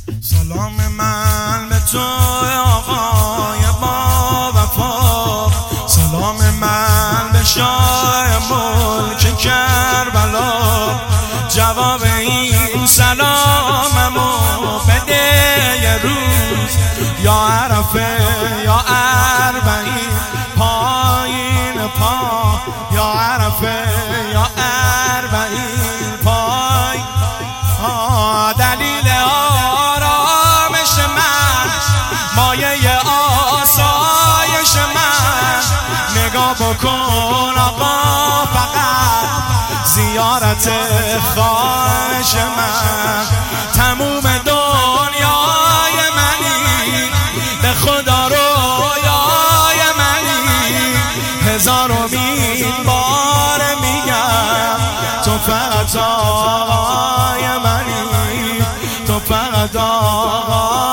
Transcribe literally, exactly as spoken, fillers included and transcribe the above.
سلام من به تو آقای با وفا، سلام من به شاه ملک کربلا. جواب این سلاممو بده یه روز، یا عرفه یا اربعین پایین پا، یا عرفه یا اربعین پای. دلیل آرامش من، مایه آسایش من، نگاه بکن آقا فقط زیارت خواهش من. تموم دنیای منی، به خدا رویای منی، هزار امید بار میگم تو فقط آقای منی، تو فقط آقای